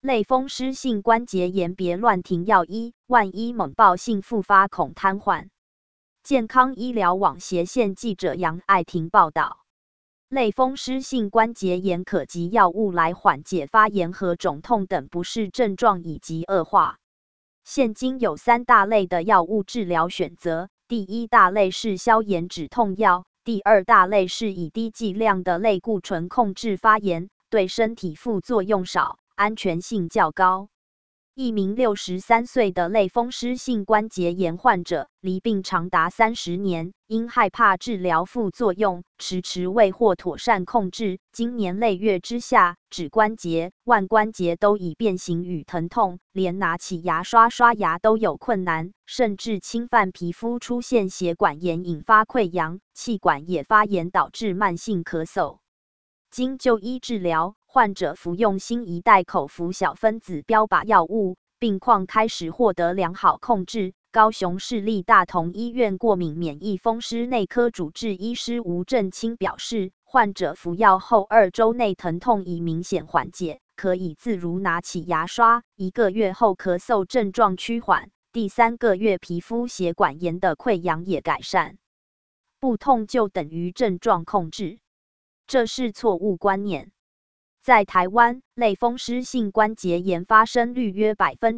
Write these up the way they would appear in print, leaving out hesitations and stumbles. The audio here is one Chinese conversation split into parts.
类风湿性关节炎别乱停药1，万一猛爆性复发恐瘫痪。健康医疗网斜线记者杨爱婷报道。类风湿性关节炎可藉药物来缓解发炎和肿痛等不适症状以及恶化。现今有3大类的药物治疗选择，第一大类是消炎止痛药，第二大类是以低剂量的类固醇控制发炎，对身体副作用少，安全性较高。一名63岁的类风湿性关节炎患者，罹病长达30年，因害怕治疗副作用，迟迟未获妥善控制。经年累月之下，指关节、腕关节都已变形与疼痛，连拿起牙刷刷牙都有困难，甚至侵犯皮肤，出现血管炎，引发溃疡，气管也发炎，导致慢性咳嗽。经就医治疗，患者服用新一代口服小分子标靶药物，病况开始获得良好控制。高雄市立大同医院过敏免疫风湿内科主治医师吴正清表示，患者服药后2周内疼痛已明显缓解，可以自如拿起牙刷，1个月后咳嗽症状趋缓，第3个月皮肤血管炎的溃疡也改善。不痛就等于症状控制，这是错误观念。在台湾，类风湿性关节炎发生率约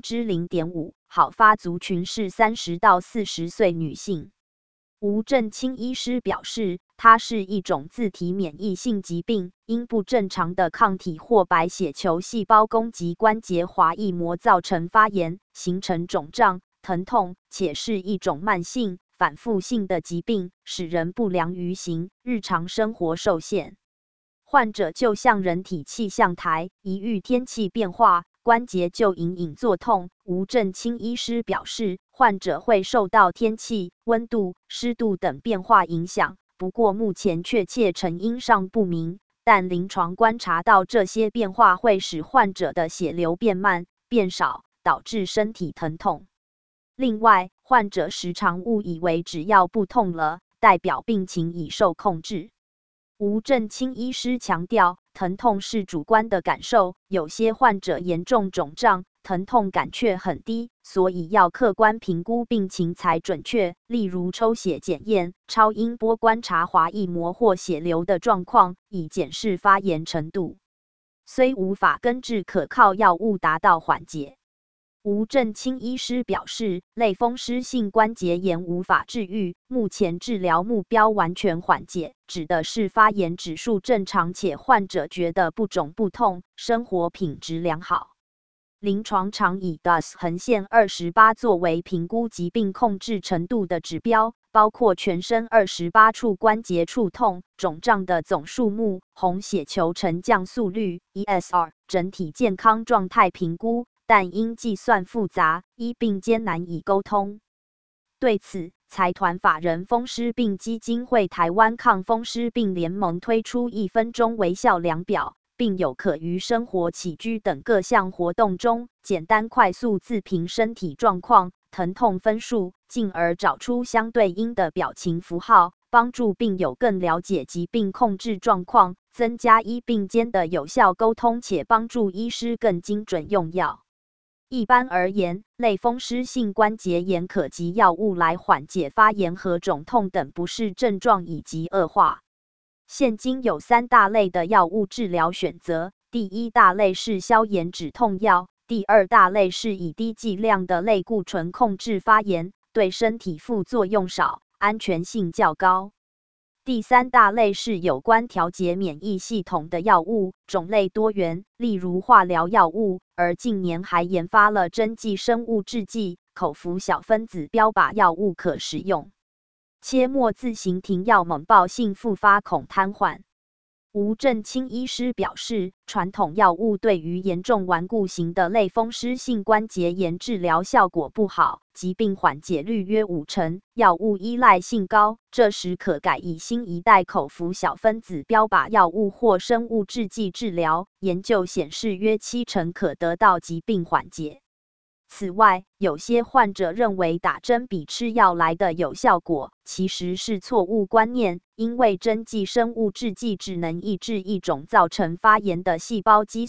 0.5%， 好发族群是30到40岁女性。吴正清医师表示，它是一种自体免疫性疾病，因不正常的抗体或白血球细胞攻击关节滑液膜，造成发炎，形成肿胀、疼痛，且是一种慢性、反复性的疾病，使人不良于行，日常生活受限。患者就像人体气象台，一遇天气变化，关节就隐隐作痛。吴正清医师表示，患者会受到天气、温度、湿度等变化影响，不过目前确切成因尚不明，但临床观察到这些变化会使患者的血流变慢、变少，导致身体疼痛。另外，患者时常误以为只要不痛了，代表病情已受控制。吴正清医师强调，疼痛是主观的感受，有些患者严重肿胀，疼痛感却很低，所以要客观评估病情才准确。例如抽血检验、超音波观察滑液膜或血流的状况，以检视发炎程度。虽无法根治，可靠药物达到缓解。吴正清医师表示，类风湿性关节炎无法治愈，目前治疗目标完全缓解，指的是发炎指数正常且患者觉得不肿不痛，生活品质良好。临床常以 DAS 横线28作为评估疾病控制程度的指标，包括全身28处关节触痛、肿胀的总数目、红血球沉降速率 ESR、整体健康状态评估。但因计算复杂，医病间难以沟通。对此，财团法人风湿病基金会台湾抗风湿病联盟推出1分钟微笑量表，并有可于生活起居等各项活动中，简单快速自评身体状况、疼痛分数，进而找出相对应的表情符号，帮助病友更了解疾病控制状况，增加医病间的有效沟通，且帮助医师更精准用药。一般而言，类风湿性关节炎可藉药物来缓解发炎和肿痛等不适症状以及恶化。现今有3大类的药物治疗选择，第一大类是消炎止痛药，第二大类是以低剂量的类固醇控制发炎，对身体副作用少，安全性较高。第3大类是有关调节免疫系统的药物，种类多元，例如化疗药物，而近年还研发了针剂生物制剂、口服小分子标靶药物可食用。切莫自行停药，猛爆性复发恐瘫痪。吴正清医师表示，传统药物对于严重顽固型的类风湿性关节炎治疗效果不好，疾病缓解率约50%，药物依赖性高，这时可改以新一代口服小分子标靶药物或生物制剂治疗，研究显示约70%可得到疾病缓解。此外，有些患者认为打针比吃药来的有效果，其实是错误观念，因为针剂生物制剂只能抑制一种造成发炎的细胞激素，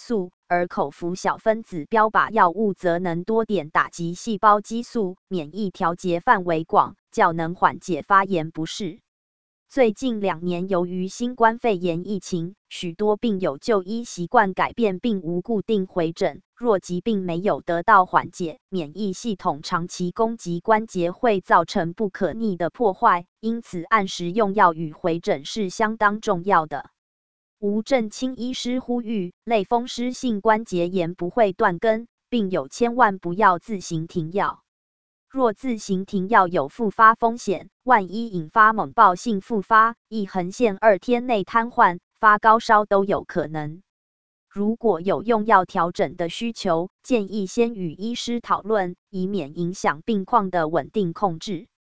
而口服小分子标靶药物则能多点打击细胞激素，免疫调节范围广，较能缓解发炎不适。最近2年，由于新冠肺炎疫情，许多病友就医习惯改变，并无固定回诊。若疾病没有得到缓解，免疫系统长期攻击关节会造成不可逆的破坏，因此按时用药与回诊是相当重要的。吴正清医师呼吁，类风湿性关节炎不会断根，病友千万不要自行停药。若自行停药有复发风险，万一引发猛暴性复发，一横线2天内瘫痪、发高烧都有可能。如果有用药调整的需求，建议先与医师讨论，以免影响病况的稳定控制。